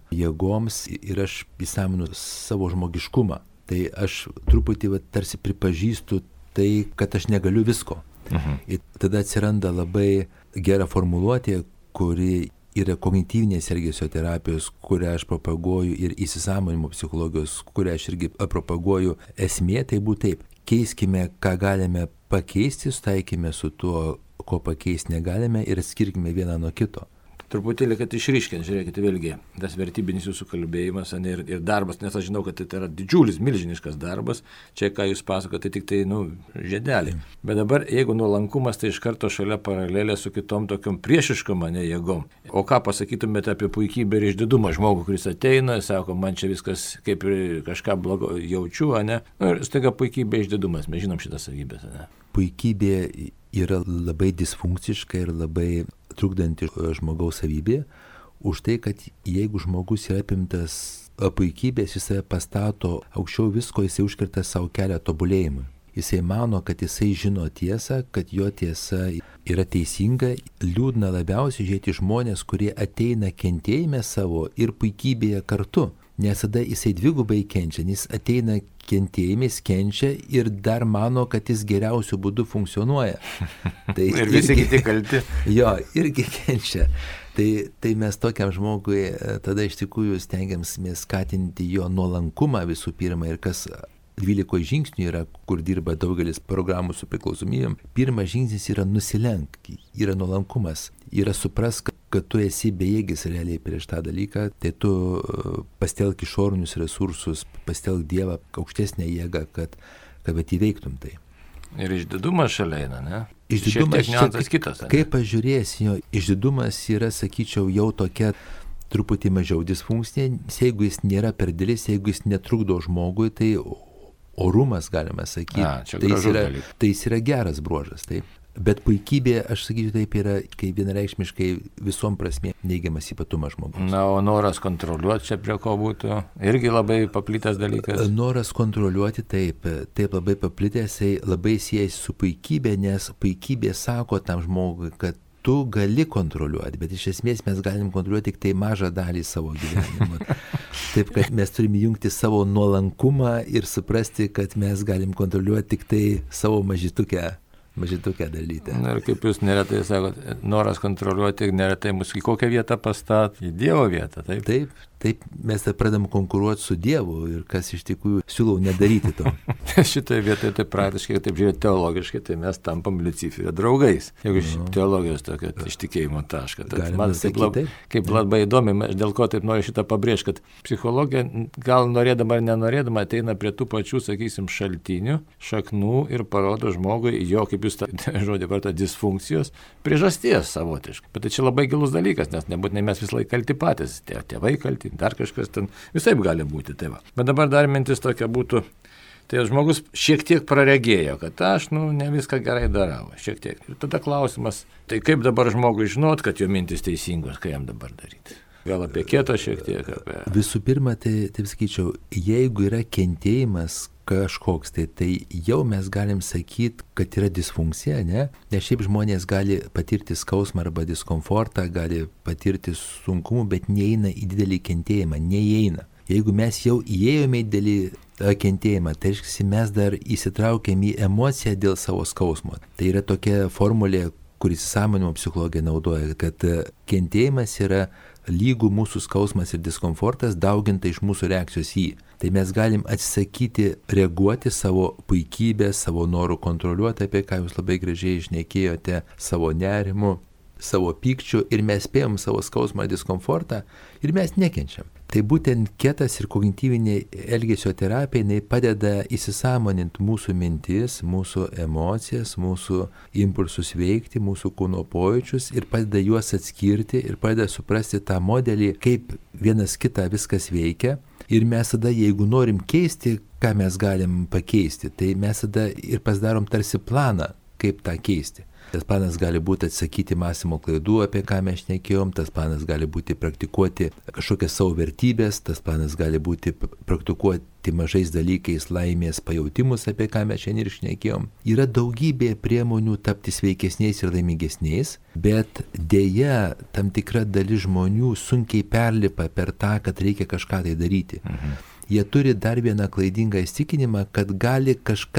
S2: jėgoms ir aš įsaminu savo žmogiškumą. Tai aš truputį tarsi pripažįstu tai, kad aš negaliu visko. Ir tada atsiranda labai gera formuluotė, kuri yra kognityvinės elgesio terapijos, kurią aš propaguoju, ir įsisąmoninimo psichologijos, kurią aš irgi propaguoju. Esmė tai būtų taip: keiskime, ką galime pakeisti, sutaikime su tuo, ko pakeisti negalime ir atskirkime vieną nuo kito.
S1: Truputėlį, kad išryškint, žiūrėkite, vėlgi, tas vertybinis jūsų kalbėjimas ir darbas, nes aš žinau, kad tai yra didžiulis, milžiniškas darbas, čia ką jūs pasakote, tik tai, žiedelį. Bet dabar, jeigu nuolankumas, tai iš karto šalia paralelė su kitom tokiom priešiškom jėgom. O ką pasakytumėte apie puikybę ir išdidumą? Žmogų, kuris ateina, sako, man čia viskas kaip ir kažką blogo jaučiu, ne? Ir staiga puikybė, išdidumas, mes žinom šitas savybės, ne?
S2: Puikybė yra labai disfunkciška ir labai trukdanti žmogaus savybė, už tai, kad jeigu žmogus yra apimtas puikybės, jis save pastato aukščiau visko, jisai užkerta savo kelią tobulėjimui. Jisai mano, kad jisai žino tiesą, kad jo tiesa yra teisinga. Liūdna labiausiai žiūrėti žmonės, kurie ateina kentėjime savo ir puikybėje kartu. Nes tada jisai dvigubai kenčia, jis ateina kentėjimais, kenčia ir dar mano, kad jis geriausiu būdu funkcionuoja. Tai
S1: ir visi kiti kalti.
S2: Jo, irgi kenčia. Tai mes tokiam žmogui tada iš tikrųjų stengiamės skatinti jo nuolankumą visų pirma, ir kas 12 žingsnių yra, kur dirba daugelis programų su priklausomybėm. Pirmas žingsnis yra nusilenk, yra nuolankumas, yra supras, kad tu esi bejėgis realiai prieš tą dalyką, tai tu pastelk išorinius resursus, pastelk Dievą, aukštesnę jėgą, kad įveiktum tai.
S1: Ir išdidumas šalia eina, ne?
S2: Išdidumas
S1: niuansas kitas.
S2: Kaip pažiūrėsi, jo išdidumas yra, sakyčiau, jau tokia truputį mažiau disfunkcinė, jeigu jis nėra per didelis, jeigu jis netrukdo žmogui, tai orumas, galima sakyti, tai jis yra geras bruožas, taip. Bet puikybė, aš sakyčiau, taip yra, kai vienareikšmiškai visom prasmė neigiamas ypatumas žmogus.
S1: Na, o noras kontroliuoti čia prie ko būtų irgi labai paplitęs dalykas.
S2: Noras kontroliuoti, taip labai paplitęs, labai siejasi su puikybė, nes puikybė sako tam žmogui, kad tu gali kontroliuoti, bet iš esmės mes galim kontroliuoti tik tai mažą dalį savo gyvenimo. Taip, kad mes turime jungti savo nuolankumą ir suprasti, kad mes galim kontroliuoti tik tai savo mažytukę dalytę.
S1: Na ir kaip jūs neretai sakot, noras kontroliuoti neretai mus į kokią vietą pastat, į Dievo vietą, taip?
S2: Taip, mes pradam konkuruoti su Dievu ir kas iš tikrųjų siūlau nedaryti to.
S1: Šitoje vietoje tai praktiškai, taip žiūrėti teologiškai, tai mes tampam Liuciferio draugais. Jeigu iš teologijos tokio ištikėjimo tašką. Man kaip labai įdomi, dėl ko taip noriu šitą pabrėžti, kad psichologija gal norėdama ar nenorėdama ateina prie tų pačių, sakysim, šaltinių, šaknų ir parodo žmogui jo, kaip jūs tą žodį varto, disfunkcijos priežasties savotiškai. Bet tai čia labai gilus dalykas, nes nebūtinai mes visą laiką kalti patys, tėvai kalti, dar kažkas ten, visaip gali būti, tai va. Bet dabar dar mintis tokia būtų, tai žmogus šiek tiek praregėjo, kad aš, ne viską gerai darau, šiek tiek. Ir tada klausimas, tai kaip dabar žmogui žinot, kad jo mintis teisingos, ką jam dabar daryti? Gal apie kietą šiek tiek?
S2: Visų pirma, taip sakyčiau, jeigu yra kentėjimas kažkoks, tai jau mes galim sakyti, kad yra disfunkcija, ne? Nes šiaip žmonės gali patirti skausmą arba diskomfortą, gali patirti sunkumų, bet neįeina į didelį kentėjimą, neįeina. Jeigu mes jau įėjome į didelį kentėjimą, tai reiškia, mes dar įsitraukėm į emociją dėl savo skausmo. Tai yra tokia formulė, kuris sąmoninimo psichologija naudoja, kad kentėjimas yra lygų mūsų skausmas ir diskomfortas dauginta iš mūsų reakcijos į. Tai mes galim atsisakyti reaguoti savo puikybę, savo norų kontroliuoti, apie ką jūs labai gražiai šnekėjote, savo nerimu, savo pykčiu, ir mes spėjom savo skausmą, diskomfortą ir mes nekenčiam. Tai būtent ketas ir kognityvinė elgesio terapija, jinai padeda įsisąmoninti mūsų mintis, mūsų emocijas, mūsų impulsus veikti, mūsų kūno pojūčius ir padeda juos atskirti ir padeda suprasti tą modelį, kaip vienas kitą viskas veikia. Ir mes tada, jeigu norim keisti, ką mes galim pakeisti, tai mes tada ir pasidarom tarsi planą, kaip tą keisti. Tas planas gali būti atsakyti mąstymo klaidų, apie ką mes šnekėjom, tas planas gali būti praktikuoti kažkokias savo vertybės, tas planas gali būti praktikuoti mažais dalykais laimės pajautimus, apie ką mes šiandien ir šnekėjom. Yra daugybė priemonių tapti sveikesniais ir laimingesniais, bet dėja tam tikra dalis žmonių sunkiai perlipa per tą, kad reikia kažką tai daryti. Jie turi dar vieną klaidingą įsitikinimą, kad gali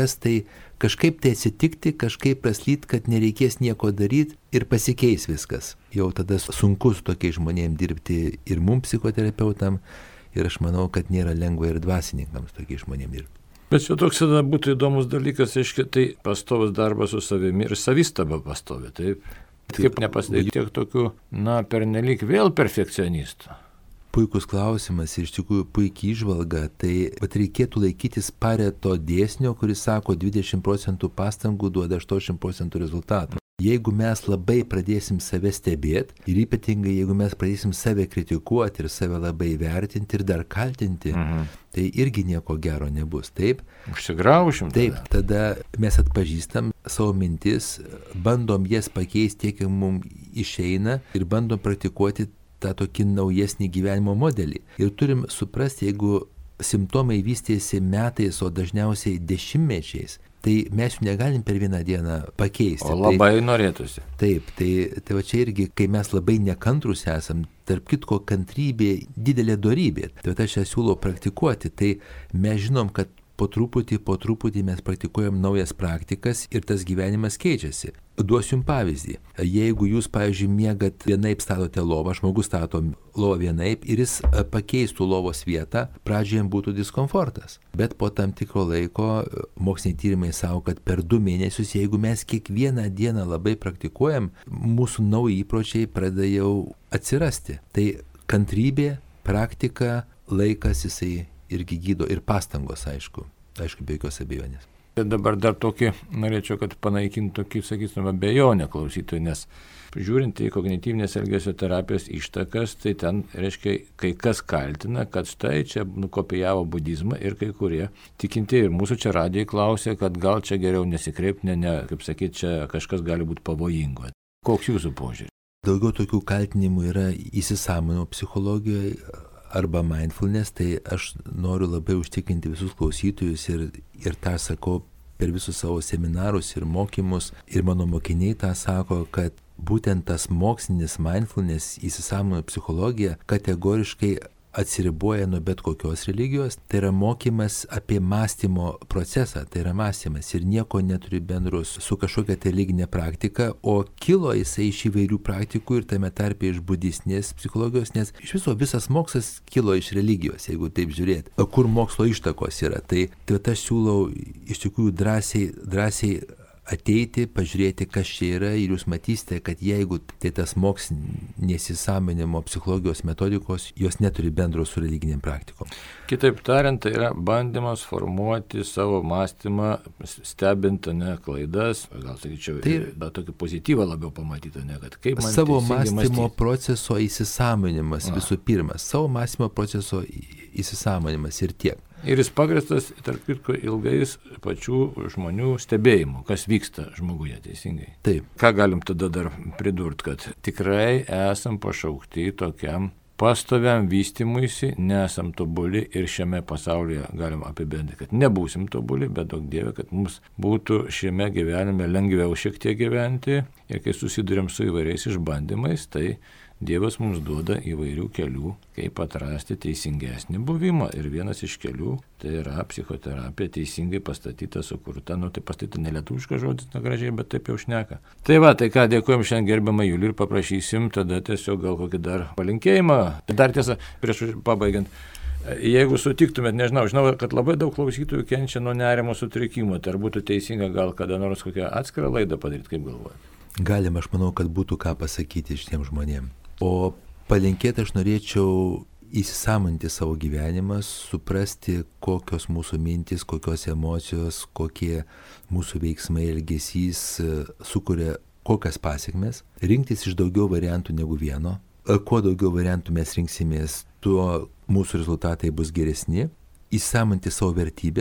S2: kažkaip tai atsitikti, kažkaip praslyt, kad nereikės nieko daryti ir pasikeis viskas. Jau tada sunku su tokiais žmonėms dirbti ir mums psichoterapeutam, ir aš manau, kad nėra lengva ir dvasininkams tokiais žmonėms dirbti.
S1: Bet čia toks tada būtų įdomus dalykas, aiškiai, tai pastovus darbas su savimi ir savistaba pastovi, taip? Kaip nepasidaryti tiek tokių, pernelyg vėl perfekcionistų?
S2: Puikus klausimas ir iš tikrųjų puikiai įžvalga, tai reikėtų laikytis Pareto dėsnio, kuris sako 20% pastangų duoda 80% rezultatų. Jeigu mes labai pradėsim save stebėti ir ypatingai jeigu mes pradėsim save kritikuoti ir save labai vertinti ir dar kaltinti, tai irgi nieko gero nebus, taip?
S1: Užsigraušim.
S2: Taip, tada mes atpažįstam savo mintis, bandom jas pakeisti tiek, kiek mums išeina ir bandom praktikuoti tą tokį naujesnį gyvenimo modelį. Ir turim suprasti, jeigu simptomai vystėsi metais, o dažniausiai dešimtmečiais, tai mes jų negalim per vieną dieną pakeisti.
S1: O labai norėtųsi.
S2: Taip, tai va čia irgi, kai mes labai nekantrus esam, tarp kitko kantrybė didelė dorybė. Tai aš ją siūlau praktikuoti, tai mes žinom, kad po truputį mes praktikuojam naujas praktikas ir tas gyvenimas keičiasi. Duosiu jums pavyzdį. Jeigu jūs, pavyzdžiui, miegat vienaip statote lovą, žmogus stato lovą vienaip ir jis pakeistų lovos vietą, pradžioje būtų diskomfortas. Bet po tam tikro laiko moksliniai tyrimai sako, kad per 2 mėnesius, jeigu mes kiekvieną dieną labai praktikuojam, mūsų nauji įpročiai pradeda jau atsirasti. Tai kantrybė, praktika, laikas jisai irgi gydo ir pastangos, aišku, be jokios abejonės.
S1: Dabar dar tokį, norėčiau, kad panaikintų tokį, sakytume, abejonę klausytojų, nes žiūrint į kognityvinės elgesio terapijos ištakas, tai ten, reiškia, kai kas kaltina, kad štai čia nukopijavo budizmą ir kai kurie tikintieji ir mūsų čia radijai klausė, kad gal čia geriau nesikreipti, kaip sakyti, čia kažkas gali būti pavojingo. Koks jūsų požiūris?
S2: Daugiau tokių kaltinimų yra įsisąmonimo psichologijoje arba mindfulness, tai aš noriu labai užtikrinti visus klausytojus ir tą sakau per visus savo seminarus ir mokymus, ir mano mokiniai tą sako, kad būtent tas mokslinis mindfulness, įsisąmoninimo psichologija kategoriškai atsiriboja nuo bet kokios religijos, tai yra mokymas apie mąstymo procesą, tai yra mąstymas ir nieko neturi bendro su kažkokia religinė praktika, o kilo jisai iš įvairių praktikų ir tame tarpe iš budistinės psichologijos, nes iš viso visas mokslas kilo iš religijos, jeigu taip žiūrėti, kur mokslo ištakos yra. Tai aš siūlau iš tikrųjų drąsiai ateiti, pažiūrėti, kas čia yra ir jūs matysite, kad jeigu tai tas mokslinės įsąmoninimo psichologijos metodikos, jos neturi bendro su religiniam praktikom.
S1: Kitaip tariant, tai yra bandymas formuoti savo mąstymą, stebint klaidas, gal sakyčiau, bet tokį pozityvą labiau pamatyti, kad kaip man
S2: savo mąstymo proceso įsisąmoninimas visų pirma, savo mąstymo proceso įsisąmoninimas ir tiek.
S1: Ir jis pagrįstas, tarp kitko, ilgais pačių žmonių stebėjimų, kas vyksta žmoguje, teisingai.
S2: Taip.
S1: Ką galim tada dar pridurti, kad tikrai esam pašaukti tokiam pastoviam vystymuisi, nesam tobuli ir šiame pasaulyje galim apibendrinti, kad nebūsim tobuli, bet daug Dieve, kad mums būtų šiame gyvenime lengviau šiek tiek gyventi ir kai susidurėm su įvairiais išbandymais, tai Dievas mums duoda įvairių kelių, kaip atrasti teisingesnį buvimą. Ir vienas iš kelių tai yra psichoterapija, teisingai pastatyta, sukurta, tai pastatyta nelietuviškas žodis, negražiai, bet taip jau šneka. Tai ką, dėkojom šiandien gerbiamą Julių ir paprašysim tada tiesiog gal kokį dar palinkėjimą. Dar tiesa, prieš pabaigiant, jeigu sutiktumėt, žinau, kad labai daug klausytojų kenčia nuo nerimo sutrikimo, tai ar būtų teisinga gal kada nors kokią atskirą laidą padaryti, kaip galvojate?
S2: Galim, aš manau, kad būtų ką pasakyti šitiem žmonėm. O palinkėti aš norėčiau įsisąmoninti savo gyvenimą, suprasti, kokios mūsų mintis, kokios emocijos, kokie mūsų veiksmai, elgesys sukuria kokias pasekmes, rinktis iš daugiau variantų negu vieno. Kuo daugiau variantų mes rinksimės, tuo mūsų rezultatai bus geresni. Įsisąmoninti savo vertybės,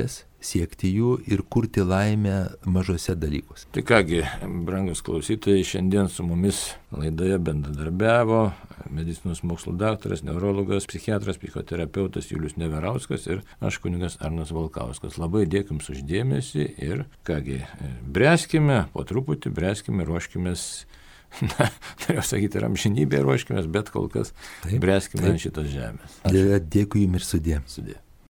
S2: siekti jų ir kurti laimę mažose dalykuose.
S1: Tai kągi, brangus klausytojai, šiandien su mumis laidoje bendradarbiavo medicinos mokslų daktaras, neurologas, psichiatras, psichoterapeutas Julius Neverauskas ir aš kunigas Arnas Valkauskas. Labai dėkui Jums už dėmesį ir kągi, bręskime, po truputį bręskime, ruoškimės. Na, norėjau sakyti, ir amžinybėje ruoškimės, bet kol kas bręskime ant šitos žemės.
S2: Dėkui Jums ir sudie.
S1: Sudie.